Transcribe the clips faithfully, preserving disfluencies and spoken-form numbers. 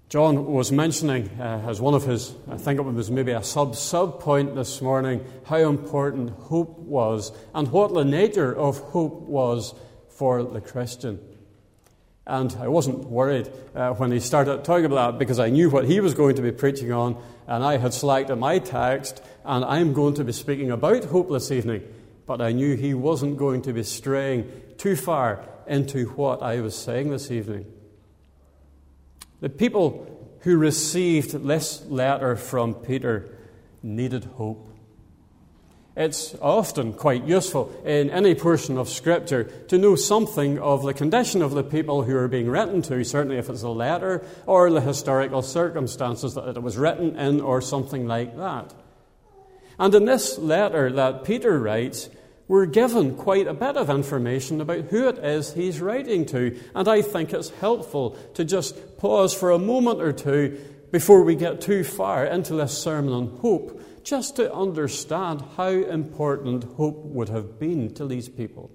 John was mentioning uh, as one of his, I think it was maybe a sub-sub point this morning, how important hope was and what the nature of hope was for the Christian. And I wasn't worried uh, when he started talking about that because I knew what he was going to be preaching on, and I had selected my text, and I'm going to be speaking about hope this evening. But I knew he wasn't going to be straying too far into what I was saying this evening. The people who received this letter from Peter needed hope. It's often quite useful in any portion of Scripture to know something of the condition of the people who are being written to, certainly if it's a letter, or the historical circumstances that it was written in, or something like that. And in this letter that Peter writes, we're given quite a bit of information about who it is he's writing to. And I think it's helpful to just pause for a moment or two before we get too far into this sermon on hope, just to understand how important hope would have been to these people.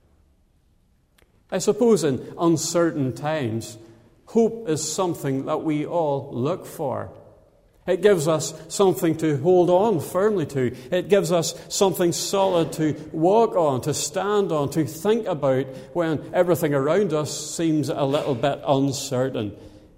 I suppose in uncertain times, hope is something that we all look for. It gives us something to hold on firmly to. It gives us something solid to walk on, to stand on, to think about when everything around us seems a little bit uncertain.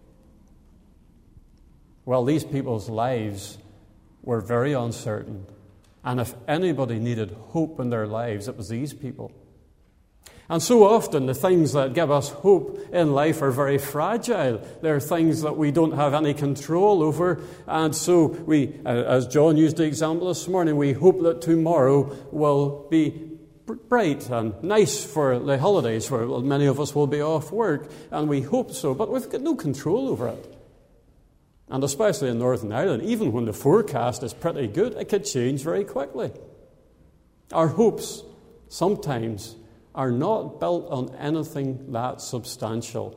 Well, these people's lives were very uncertain. And if anybody needed hope in their lives, it was these people. And so often the things that give us hope in life are very fragile. They're things that we don't have any control over. And so we, as John used the example this morning, we hope that tomorrow will be bright and nice for the holidays, where many of us will be off work. And we hope so, but we've got no control over it. And especially in Northern Ireland, even when the forecast is pretty good, it could change very quickly. Our hopes sometimes are not built on anything that substantial.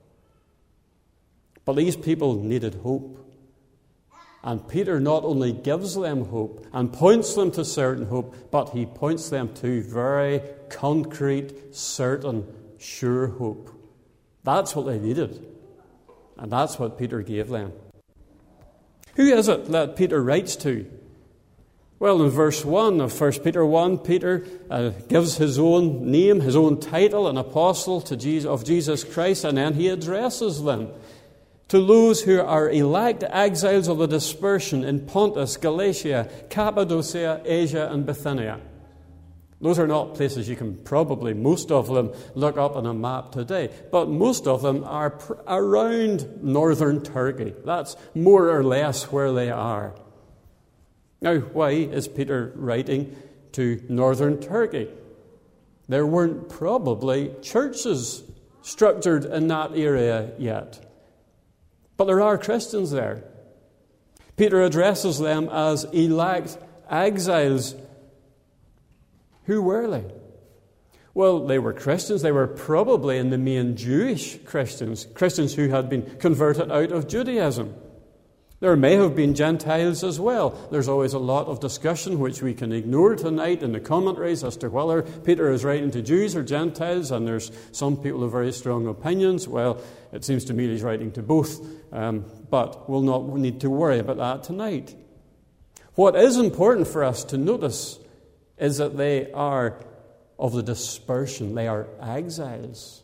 But these people needed hope. And Peter not only gives them hope and points them to certain hope, but he points them to very concrete, certain, sure hope. That's what they needed. And that's what Peter gave them. Who is it that Peter writes to? Well, in verse one of First Peter one, Peter uh, gives his own name, his own title, an apostle to Jesus, of Jesus Christ, and then he addresses them to those who are elect exiles of the dispersion in Pontus, Galatia, Cappadocia, Asia, and Bithynia. Those are not places you can probably, most of them, look up on a map today. But most of them are pr- around northern Turkey. That's more or less where they are. Now, why is Peter writing to northern Turkey? There weren't probably churches structured in that area yet. But there are Christians there. Peter addresses them as elect exiles. Who were they? Well, they were Christians. They were probably in the main Jewish Christians, Christians who had been converted out of Judaism. There may have been Gentiles as well. There's always a lot of discussion which we can ignore tonight in the commentaries as to whether Peter is writing to Jews or Gentiles, and there's some people with very strong opinions. Well, it seems to me he's writing to both, um, but we'll not need to worry about that tonight. What is important for us to notice is that they are of the dispersion. They are exiles.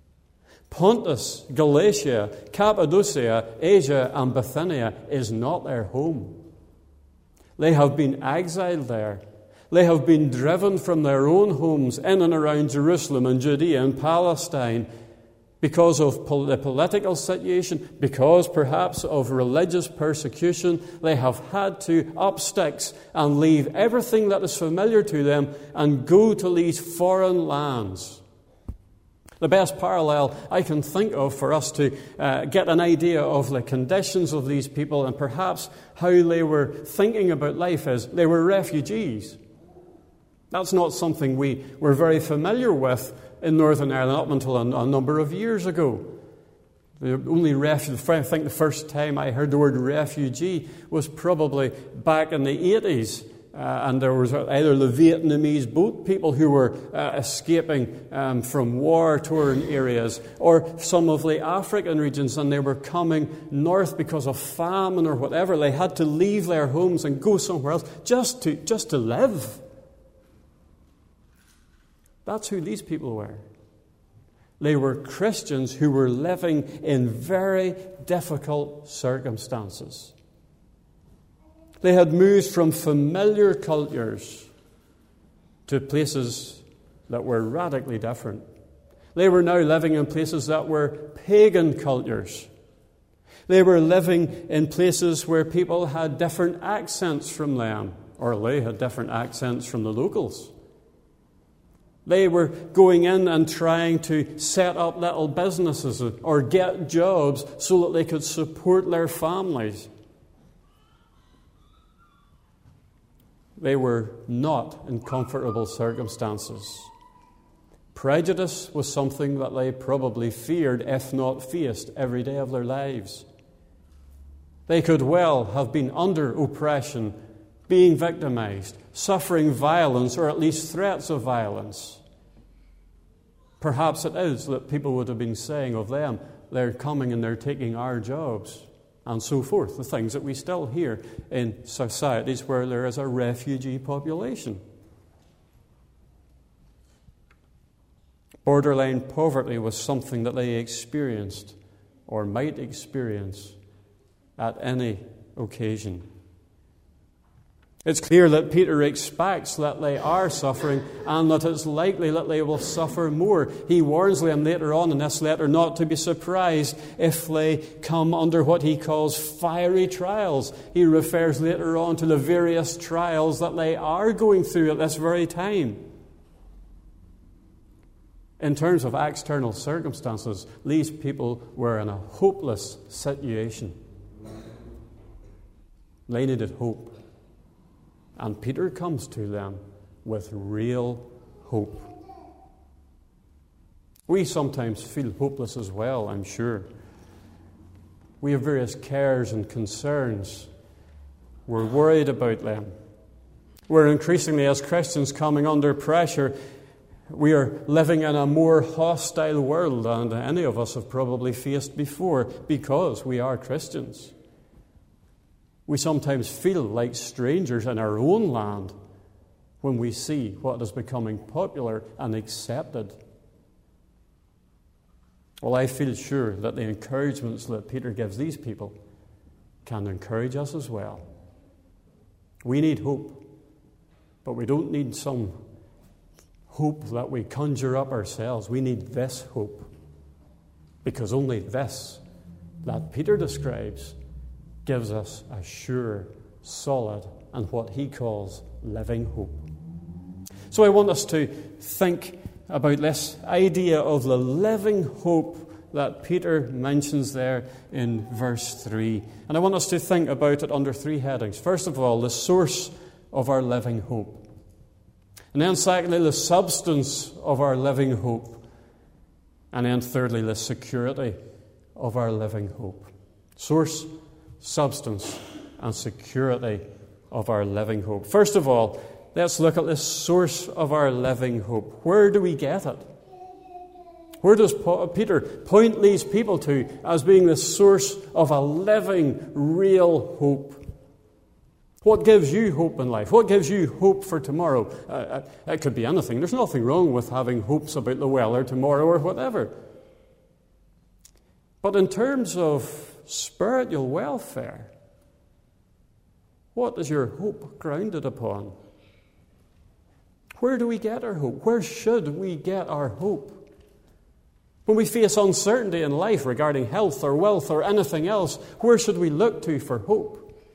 Pontus, Galatia, Cappadocia, Asia, and Bithynia is not their home. They have been exiled there. They have been driven from their own homes in and around Jerusalem and Judea and Palestine because of pol- the political situation, because perhaps of religious persecution. They have had to up sticks and leave everything that is familiar to them and go to these foreign lands. The best parallel I can think of for us to uh, get an idea of the conditions of these people and perhaps how they were thinking about life is they were refugees. That's not something we were very familiar with in Northern Ireland up until a, a number of years ago. The only refuge, I think the first time I heard the word refugee was probably back in the eighties uh, and there was either the Vietnamese boat people who were uh, escaping um, from war-torn areas, or some of the African regions, and they were coming north because of famine or whatever. They had to leave their homes and go somewhere else just to just to live. That's who these people were. They were Christians who were living in very difficult circumstances. They had moved from familiar cultures to places that were radically different. They were now living in places that were pagan cultures. They were living in places where people had different accents from them, or they had different accents from the locals. They were going in and trying to set up little businesses or get jobs so that they could support their families. They were not in comfortable circumstances. Prejudice was something that they probably feared, if not faced, every day of their lives. They could well have been under oppression, being victimized, suffering violence, or at least threats of violence. Perhaps it is that people would have been saying of them, they're coming and they're taking our jobs, and so forth, the things that we still hear in societies where there is a refugee population. Borderline poverty was something that they experienced or might experience at any occasion. It's clear that Peter expects that they are suffering and that it's likely that they will suffer more. He warns them later on in this letter not to be surprised if they come under what he calls fiery trials. He refers later on to the various trials that they are going through at this very time. In terms of external circumstances, these people were in a hopeless situation. They needed hope. And Peter comes to them with real hope. We sometimes feel hopeless as well, I'm sure. We have various cares and concerns. We're worried about them. We're increasingly, as Christians, coming under pressure. We are living in a more hostile world than any of us have probably faced before because we are Christians. We sometimes feel like strangers in our own land when we see what is becoming popular and accepted. Well, I feel sure that the encouragements that Peter gives these people can encourage us as well. We need hope, but we don't need some hope that we conjure up ourselves. We need this hope, because only this that Peter describes gives us a sure, solid, and what he calls living hope. So I want us to think about this idea of the living hope that Peter mentions there in verse three. And I want us to think about it under three headings. First of all, the source of our living hope. And then secondly, the substance of our living hope. And then thirdly, the security of our living hope. Source, substance, and security of our living hope. First of all, let's look at the source of our living hope. Where do we get it? Where does Peter point these people to as being the source of a living, real hope? What gives you hope in life? What gives you hope for tomorrow? Uh, it could be anything. There's nothing wrong with having hopes about the weather tomorrow or whatever. But in terms of spiritual welfare, what is your hope grounded upon? Where do we get our hope? Where should we get our hope? When we face uncertainty in life regarding health or wealth or anything else, where should we look to for hope?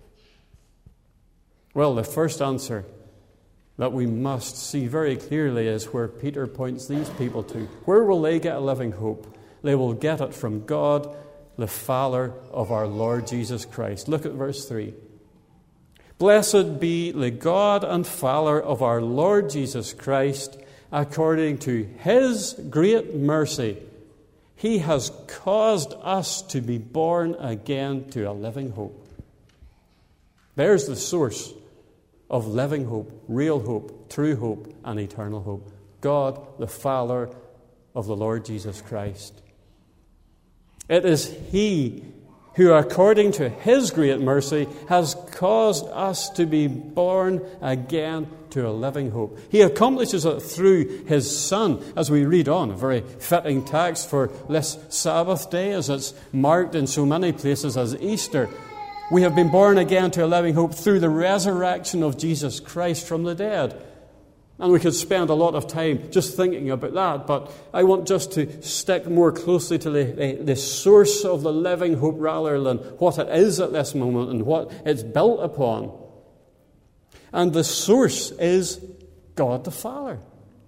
Well, the first answer that we must see very clearly is where Peter points these people to. Where will they get a living hope? They will get it from God, the Father of our Lord Jesus Christ. Look at verse three. Blessed be the God and Father of our Lord Jesus Christ, according to his great mercy. He has caused us to be born again to a living hope. There's the source of living hope, real hope, true hope, and eternal hope. God, the Father of the Lord Jesus Christ. It is He who, according to His great mercy, has caused us to be born again to a living hope. He accomplishes it through His Son, as we read on, a very fitting text for this Sabbath day, as it's marked in so many places as Easter. We have been born again to a living hope through the resurrection of Jesus Christ from the dead. And we could spend a lot of time just thinking about that, but I want just to stick more closely to the, the, the source of the living hope rather than what it is at this moment and what it's built upon. And the source is God the Father.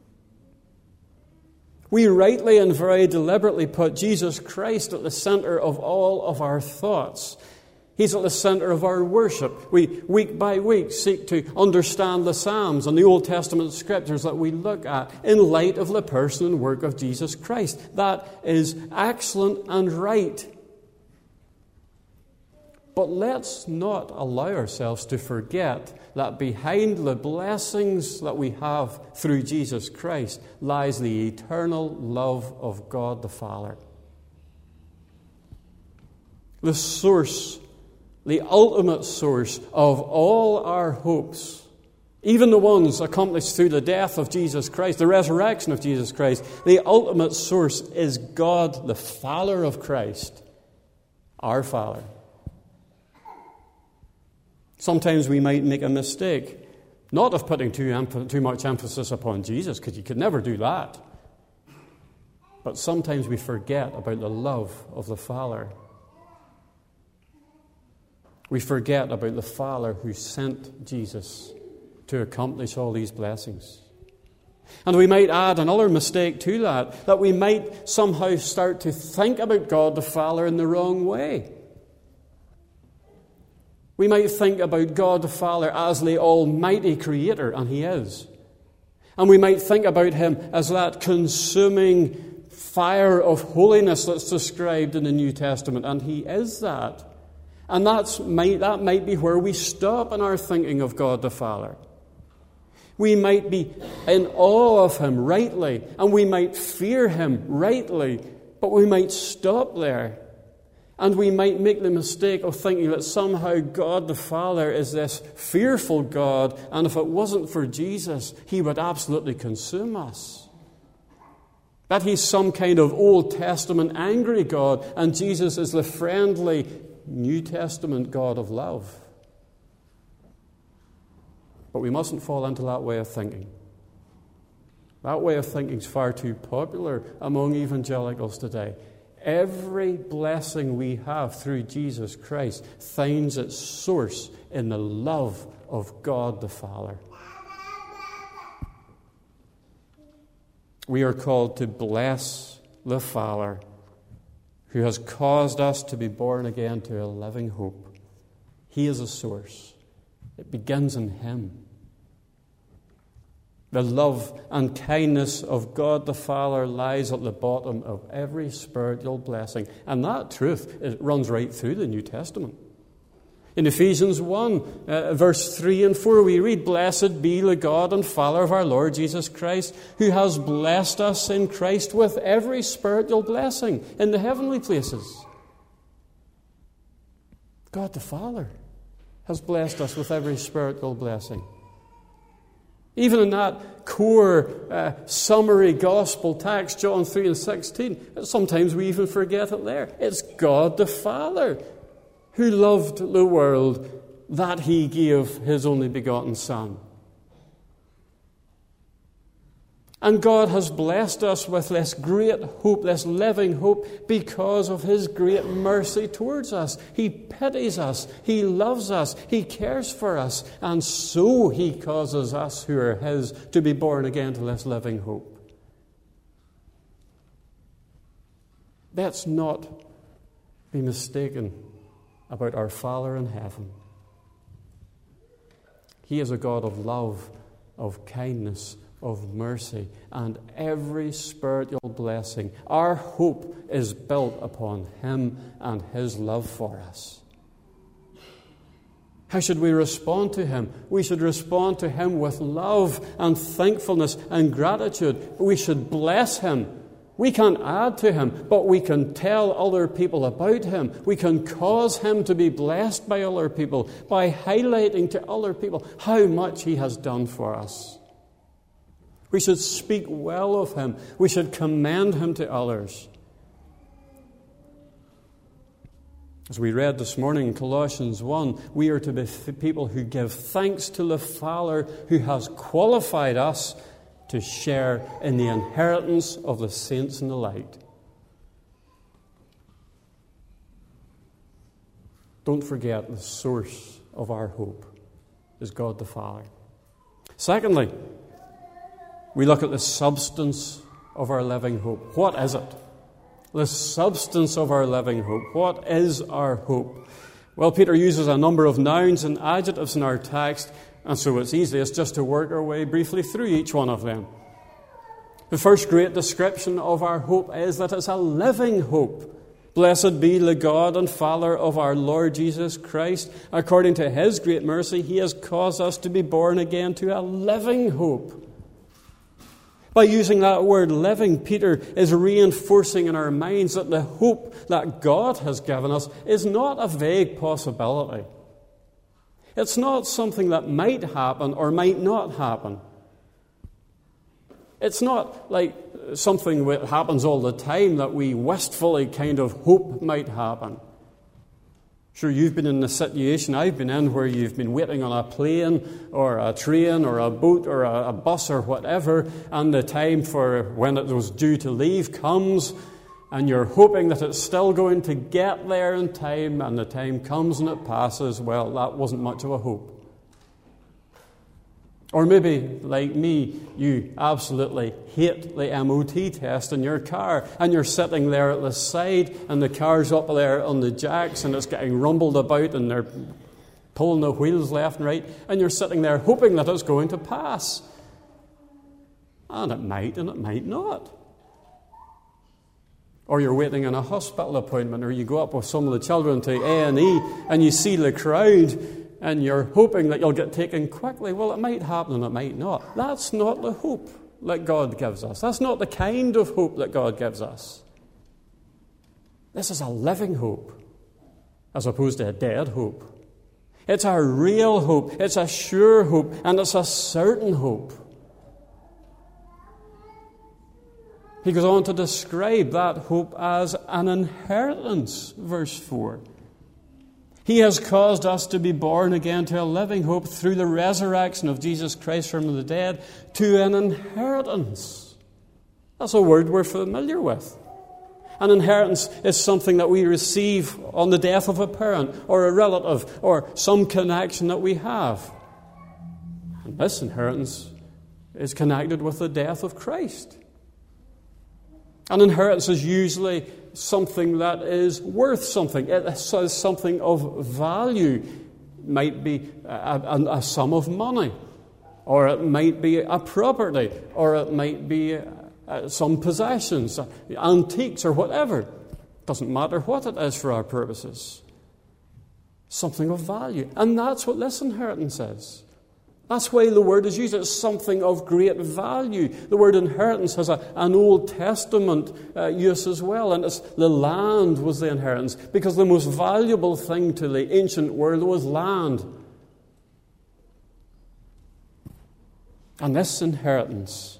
We rightly and very deliberately put Jesus Christ at the center of all of our thoughts. He's at the center of our worship. We, week by week, seek to understand the Psalms and the Old Testament scriptures that we look at in light of the person and work of Jesus Christ. That is excellent and right. But let's not allow ourselves to forget that behind the blessings that we have through Jesus Christ lies the eternal love of God the Father. The source, the ultimate source of all our hopes, even the ones accomplished through the death of Jesus Christ, the resurrection of Jesus Christ, the ultimate source is God, the Father of Christ, our Father. Sometimes we might make a mistake, not of putting too, em- too much emphasis upon Jesus, because you could never do that. But sometimes we forget about the love of the Father. We forget about the Father who sent Jesus to accomplish all these blessings. And we might add another mistake to that, that we might somehow start to think about God the Father in the wrong way. We might think about God the Father as the almighty creator, and He is. And we might think about Him as that consuming fire of holiness that's described in the New Testament, and He is that. And that's might, that might be where we stop in our thinking of God the Father. We might be in awe of Him rightly, and we might fear Him rightly, but we might stop there. And we might make the mistake of thinking that somehow God the Father is this fearful God, and if it wasn't for Jesus, He would absolutely consume us. That He's some kind of Old Testament angry God, and Jesus is the friendly New Testament God of love. But we mustn't fall into that way of thinking. That way of thinking is far too popular among evangelicals today. Every blessing we have through Jesus Christ finds its source in the love of God the Father. We are called to bless the Father who has caused us to be born again to a living hope. He is a source. It begins in Him. The love and kindness of God the Father lies at the bottom of every spiritual blessing. And that truth it runs right through the New Testament. In Ephesians one, uh, verse three and four, we read, "Blessed be the God and Father of our Lord Jesus Christ, who has blessed us in Christ with every spiritual blessing in the heavenly places." God the Father has blessed us with every spiritual blessing. Even in that core uh, summary gospel text, John three and sixteen, sometimes we even forget it there. It's God the Father who loved the world that He gave His only begotten Son. And God has blessed us with this great hope, this living hope, because of His great mercy towards us. He pities us. He loves us. He cares for us. And so He causes us who are His to be born again to this living hope. Let's not be mistaken about our Father in heaven. He is a God of love, of kindness, of mercy, and every spiritual blessing. Our hope is built upon Him and His love for us. How should we respond to him? We should respond to him with love and thankfulness and gratitude. We should bless him. We can't add to him, but we can tell other people about him. We can cause him to be blessed by other people by highlighting to other people how much he has done for us. We should speak well of him. We should commend him to others. As we read this morning in Colossians one, we are to be people who give thanks to the Father who has qualified us to share in the inheritance of the saints in the light. Don't forget the source of our hope is God the Father. Secondly, we look at the substance of our living hope. What is it? The substance of our living hope. What is our hope? Well, Peter uses a number of nouns and adjectives in our text, and so it's easiest just to work our way briefly through each one of them. The first great description of our hope is that it's a living hope. Blessed be the God and Father of our Lord Jesus Christ. According to his great mercy, he has caused us to be born again to a living hope. By using that word living, Peter is reinforcing in our minds that the hope that God has given us is not a vague possibility. It's not something that might happen or might not happen. It's not like something that happens all the time that we wistfully kind of hope might happen. Sure, you've been in the situation I've been in where you've been waiting on a plane or a train or a boat or a, a bus or whatever, and the time for when it was due to leave comes, and you're hoping that it's still going to get there in time, and the time comes and it passes. Well, that wasn't much of a hope. Or maybe, like me, you absolutely hate the M O T test in your car, and you're sitting there at the side, and the car's up there on the jacks, and it's getting rumbled about, and they're pulling the wheels left and right, and you're sitting there hoping that it's going to pass. And it might, and it might not. Or you're waiting on a hospital appointment, or you go up with some of the children to A and E, and you see the crowd, and you're hoping that you'll get taken quickly. Well, it might happen and it might not. That's not the hope that God gives us. That's not the kind of hope that God gives us. This is a living hope, as opposed to a dead hope. It's a real hope. It's a sure hope, and it's a certain hope. He goes on to describe that hope as an inheritance, verse four. He has caused us to be born again to a living hope through the resurrection of Jesus Christ from the dead, to an inheritance. That's a word we're familiar with. An inheritance is something that we receive on the death of a parent or a relative or some connection that we have. And this inheritance is connected with the death of Christ. An inheritance is usually something that is worth something. It is something of value. It might be a, a, a sum of money, or it might be a property, or it might be uh, some possessions, uh, antiques, or whatever. It doesn't matter what it is for our purposes. Something of value. And that's what this inheritance is. That's why the word is used. It's something of great value. The word inheritance has a, an Old Testament uh, use as well. And it's the land was the inheritance, because the most valuable thing to the ancient world was land. And this inheritance,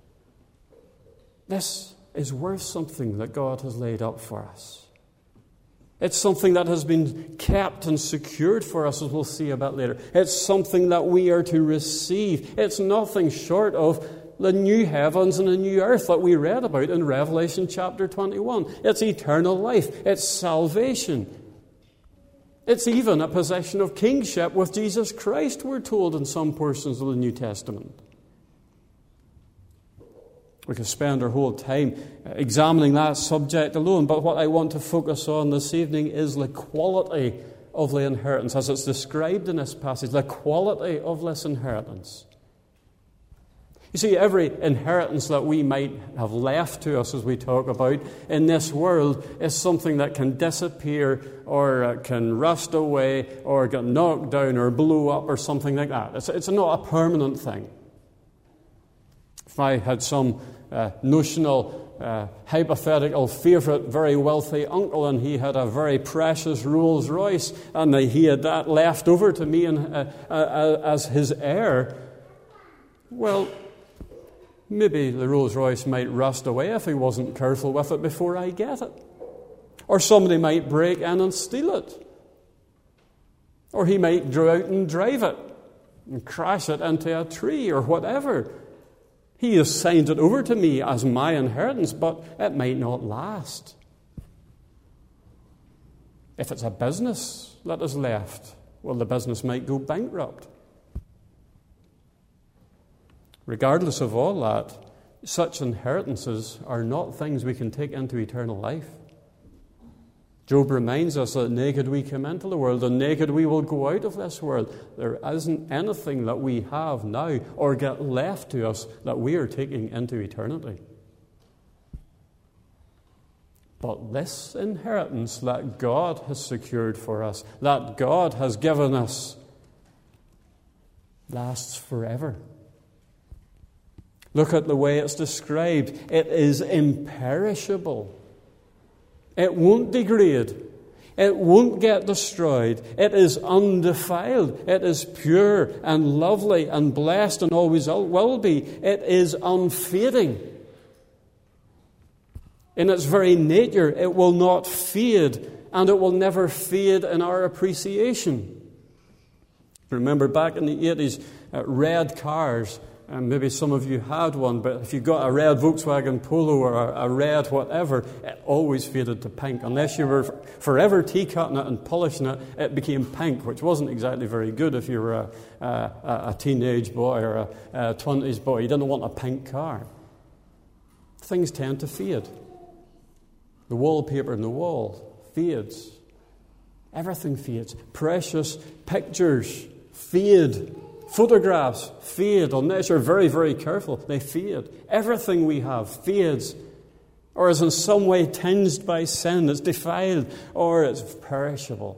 this is worth something that God has laid up for us. It's something that has been kept and secured for us, as we'll see a bit later. It's something that we are to receive. It's nothing short of the new heavens and the new earth that we read about in Revelation chapter twenty-one. It's eternal life. It's salvation. It's even a possession of kingship with Jesus Christ, we're told in some portions of the New Testament. We could spend our whole time examining that subject alone, but what I want to focus on this evening is the quality of the inheritance, as it's described in this passage, the quality of this inheritance. You see, every inheritance that we might have left to us, as we talk about, in this world is something that can disappear or uh, can rust away or get knocked down or blow up or something like that. It's, it's not a permanent thing. If I had some uh, notional, uh, hypothetical, favourite, very wealthy uncle and he had a very precious Rolls Royce and he had that left over to me and, uh, uh, as his heir, well, maybe the Rolls Royce might rust away if he wasn't careful with it before I get it. Or somebody might break in and steal it. Or he might go out and drive it and crash it into a tree or whatever. He has signed it over to me as my inheritance, but it might not last. If it's a business that is left, well, the business might go bankrupt. Regardless of all that, such inheritances are not things we can take into eternal life. Job reminds us that naked we come into the world and naked we will go out of this world. There isn't anything that we have now or get left to us that we are taking into eternity. But this inheritance that God has secured for us, that God has given us, lasts forever. Look at the way it's described. It is imperishable. It won't degrade. It won't get destroyed. It is undefiled. It is pure and lovely and blessed and always will be. It is unfading. In its very nature, it will not fade, and it will never fade in our appreciation. Remember back in the eighties, uh, red cars. And maybe some of you had one, but if you got a red Volkswagen Polo or a, a red whatever, it always faded to pink. Unless you were forever tea-cutting it and polishing it, it became pink, which wasn't exactly very good if you were a, a, a teenage boy or a, a twenties boy. You didn't want a pink car. Things tend to fade. The wallpaper on the wall fades. Everything fades. Precious pictures fade. Photographs fade, unless you're very, very careful. They fade. Everything we have fades, or is in some way tinged by sin. It's defiled, or it's perishable.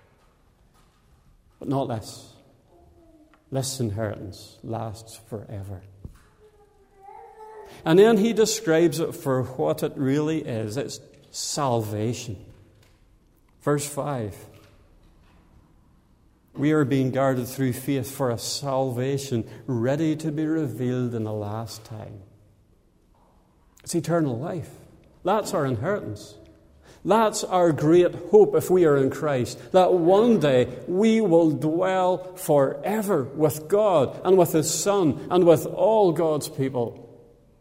But not this. This inheritance lasts forever. And then he describes it for what it really is. It's salvation. Verse five. We are being guarded through faith for a salvation ready to be revealed in the last time. It's eternal life. That's our inheritance. That's our great hope if we are in Christ, that one day we will dwell forever with God and with His Son and with all God's people.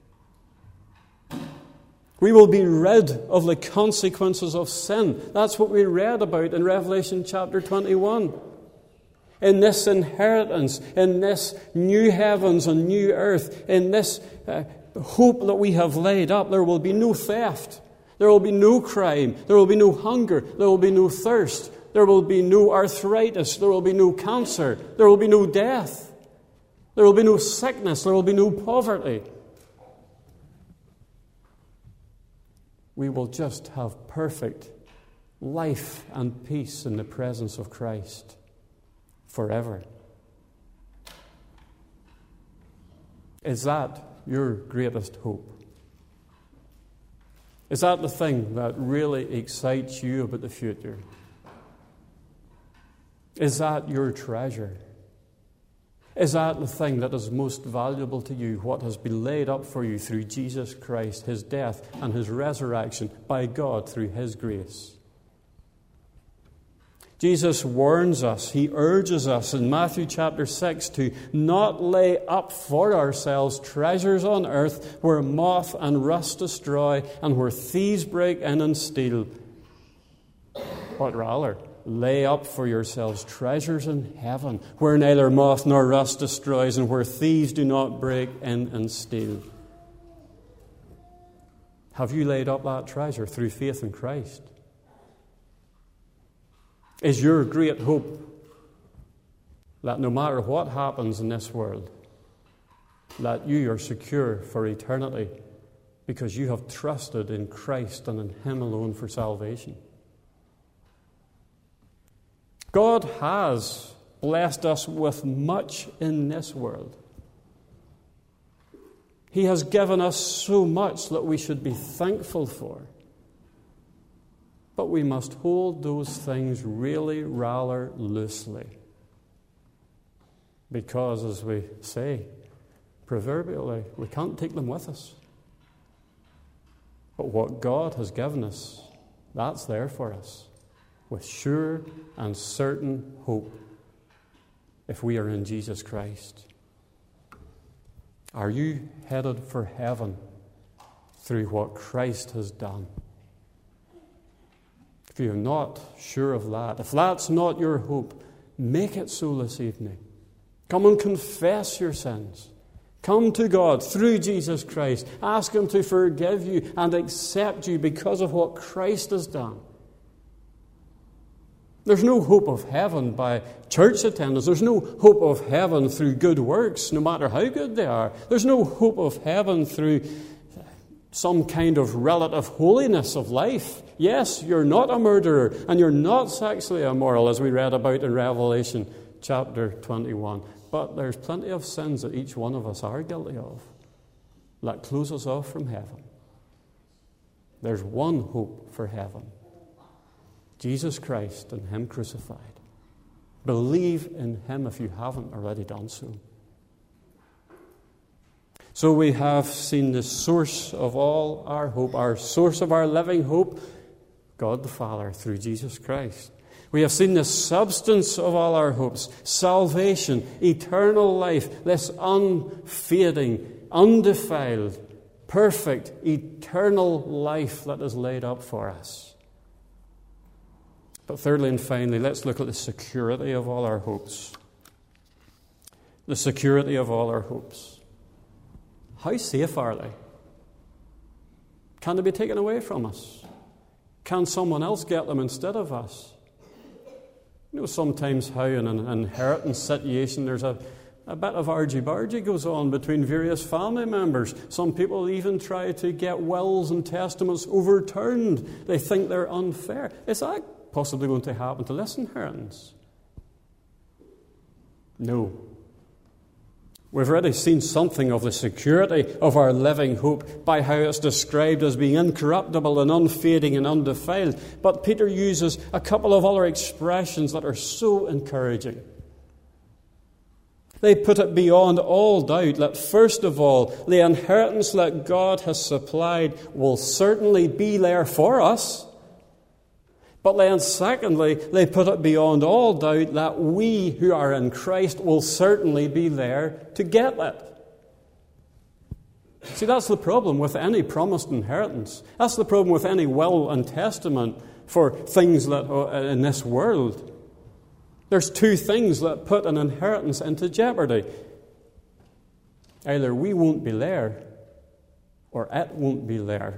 We will be rid of the consequences of sin. That's what we read about in Revelation chapter twenty-one. In this inheritance, in this new heavens and new earth, in this uh, hope that we have laid up, there will be no theft. There will be no crime. There will be no hunger. There will be no thirst. There will be no arthritis. There will be no cancer. There will be no death. There will be no sickness. There will be no poverty. We will just have perfect life and peace in the presence of Christ forever. Is that your greatest hope? Is that the thing that really excites you about the future? Is that your treasure? Is that the thing that is most valuable to you, what has been laid up for you through Jesus Christ, His death and His resurrection by God through His grace? Jesus warns us, He urges us in Matthew chapter six to not lay up for ourselves treasures on earth where moth and rust destroy and where thieves break in and steal, but rather lay up for yourselves treasures in heaven where neither moth nor rust destroys and where thieves do not break in and steal. Have you laid up that treasure through faith in Christ? Is your great hope that no matter what happens in this world, that you are secure for eternity because you have trusted in Christ and in Him alone for salvation. God has blessed us with much in this world. He has given us so much that we should be thankful for. But we must hold those things really rather loosely. Because, as we say, proverbially, we can't take them with us. But what God has given us, that's there for us, with sure and certain hope, if we are in Jesus Christ. Are you headed for heaven through what Christ has done? If you're not sure of that, if that's not your hope, make it so this evening. Come and confess your sins. Come to God through Jesus Christ. Ask Him to forgive you and accept you because of what Christ has done. There's no hope of heaven by church attendance. There's no hope of heaven through good works, no matter how good they are. There's no hope of heaven through some kind of relative holiness of life. Yes, you're not a murderer and you're not sexually immoral, as we read about in Revelation chapter twenty-one. But there's plenty of sins that each one of us are guilty of that close us off from heaven. There's one hope for heaven. Jesus Christ and Him crucified. Believe in Him if you haven't already done so. So we have seen the source of all our hope, our source of our living hope, God the Father through Jesus Christ. We have seen the substance of all our hopes, salvation, eternal life, this unfading, undefiled, perfect, eternal life that is laid up for us. But thirdly and finally, let's look at the security of all our hopes. The security of all our hopes. How safe are they? Can they be taken away from us? Can someone else get them instead of us? You know sometimes how in an inheritance situation there's a, a bit of argy-bargy goes on between various family members. Some people even try to get wills and testaments overturned. They think they're unfair. Is that possibly going to happen to this inheritance? No. We've already seen something of the security of our living hope by how it's described as being incorruptible and unfading and undefiled. But Peter uses a couple of other expressions that are so encouraging. They put it beyond all doubt that, first of all, the inheritance that God has supplied will certainly be there for us. But then, secondly, they put it beyond all doubt that we who are in Christ will certainly be there to get it. See, that's the problem with any promised inheritance. That's the problem with any will and testament for things that are in this world. There's two things that put an inheritance into jeopardy. Either we won't be there, or it won't be there.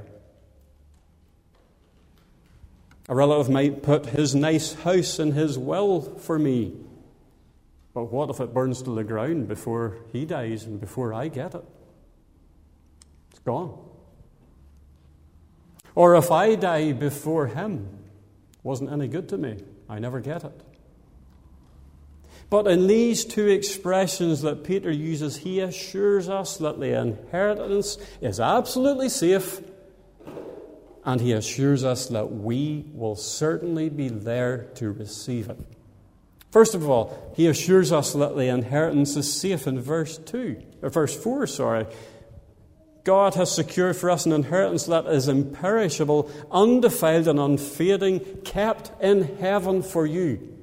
A relative might put his nice house in his will for me. But what if it burns to the ground before he dies and before I get it? It's gone. Or if I die before him, wasn't any good to me, I never get it. But in these two expressions that Peter uses, he assures us that the inheritance is absolutely safe. And he assures us that we will certainly be there to receive it. First of all, he assures us that the inheritance is safe in verse two, or verse four, sorry. God has secured for us an inheritance that is imperishable, undefiled and unfading, kept in heaven for you.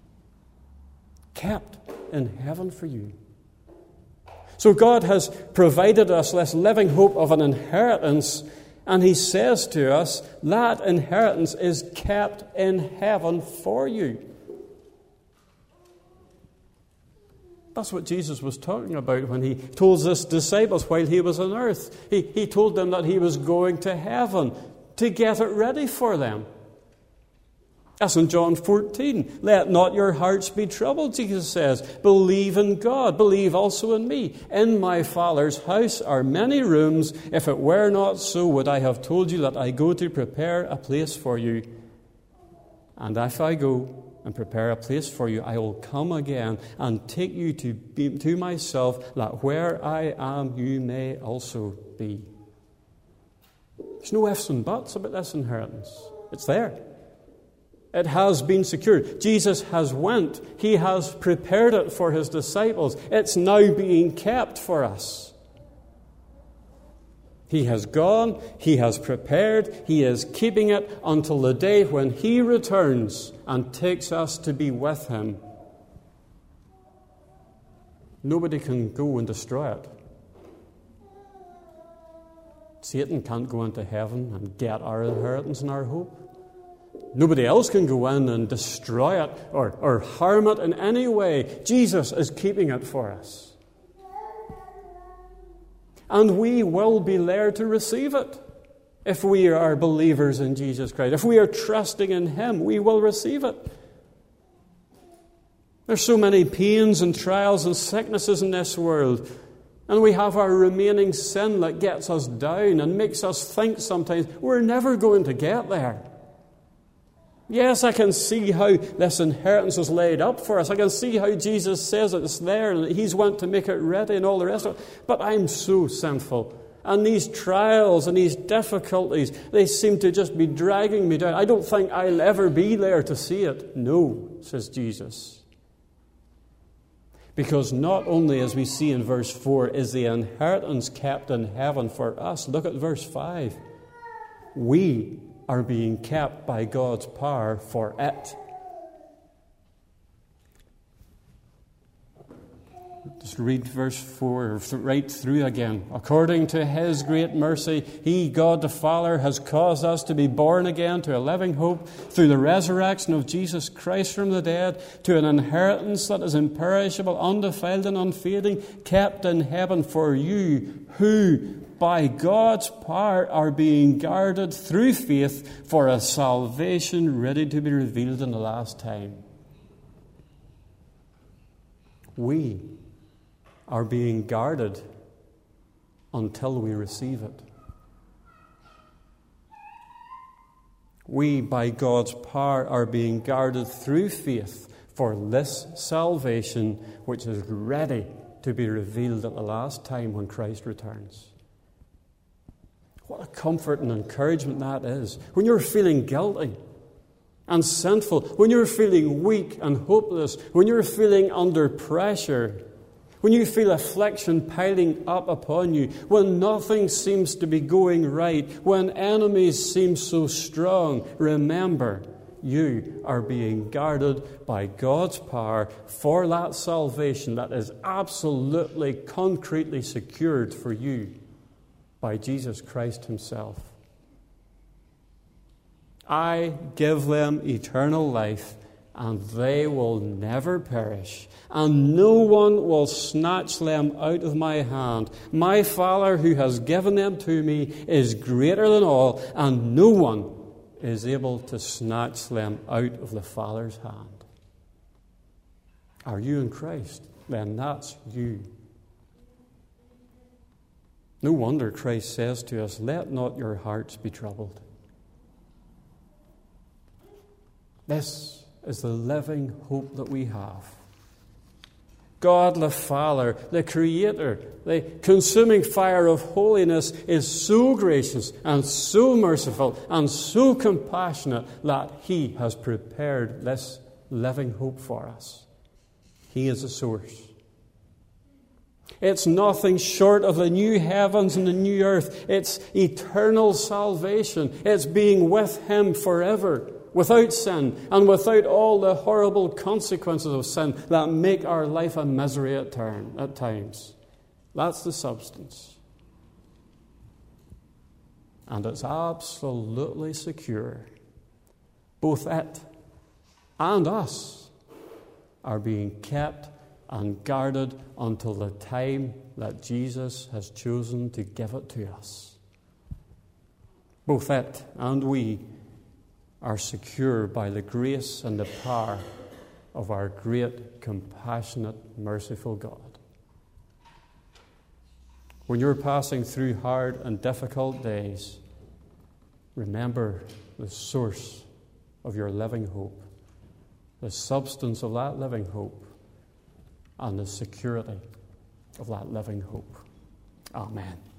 Kept in heaven for you. So God has provided us this living hope of an inheritance. And he says to us, that inheritance is kept in heaven for you. That's what Jesus was talking about when he told his disciples while he was on earth. He, he told them that he was going to heaven to get it ready for them. That's in John fourteen. Let not your hearts be troubled, Jesus says. Believe in God. Believe also in me. In my Father's house are many rooms. If it were not so, would I have told you that I go to prepare a place for you? And if I go and prepare a place for you, I will come again and take you to, be, to myself, that where I am, you may also be. There's no ifs and buts about this inheritance. It's there. It has been secured. Jesus has went. He has prepared it for his disciples. It's now being kept for us. He has gone. He has prepared. He is keeping it until the day when he returns and takes us to be with him. Nobody can go and destroy it. Satan can't go into heaven and get our inheritance and our hope. Nobody else can go in and destroy it or, or harm it in any way. Jesus is keeping it for us. And we will be there to receive it. If we are believers in Jesus Christ, if we are trusting in him, we will receive it. There's so many pains and trials and sicknesses in this world. And we have our remaining sin that gets us down and makes us think sometimes we're never going to get there. Yes, I can see how this inheritance is laid up for us. I can see how Jesus says it's there and that he's went to make it ready and all the rest of it. But I'm so sinful. And these trials and these difficulties, they seem to just be dragging me down. I don't think I'll ever be there to see it. No, says Jesus. Because not only, as we see in verse four, is the inheritance kept in heaven for us. Look at verse five. We are being kept by God's power for it. Just read verse four right through again. According to his great mercy, he, God the Father, has caused us to be born again to a living hope through the resurrection of Jesus Christ from the dead, to an inheritance that is imperishable, undefiled, and unfading, kept in heaven for you, who by God's power are being guarded through faith for a salvation ready to be revealed in the last time. We are being guarded until we receive it. We, by God's power, are being guarded through faith for this salvation which is ready to be revealed at the last time when Christ returns. What a comfort and encouragement that is. When you're feeling guilty and sinful, when you're feeling weak and hopeless, when you're feeling under pressure, when you feel affliction piling up upon you, when nothing seems to be going right, when enemies seem so strong, remember, you are being guarded by God's power for that salvation that is absolutely, concretely secured for you by Jesus Christ himself. I give them eternal life, and they will never perish, and no one will snatch them out of my hand. My Father, who has given them to me, is greater than all, and no one is able to snatch them out of the Father's hand. Are you in Christ? Then that's you. No wonder Christ says to us, let not your hearts be troubled. This is the living hope that we have. God the Father, the Creator, the consuming fire of holiness, is so gracious and so merciful and so compassionate that he has prepared this living hope for us. He is the source. It's nothing short of the new heavens and the new earth. It's eternal salvation. It's being with him forever, without sin and without all the horrible consequences of sin that make our life a misery at, turn, at times. That's the substance. And it's absolutely secure. Both it and us are being kept and guarded until the time that Jesus has chosen to give it to us. Both it and we are secure by the grace and the power of our great, compassionate, merciful God. When you're passing through hard and difficult days, remember the source of your living hope, the substance of that living hope, and the security of that living hope. Amen.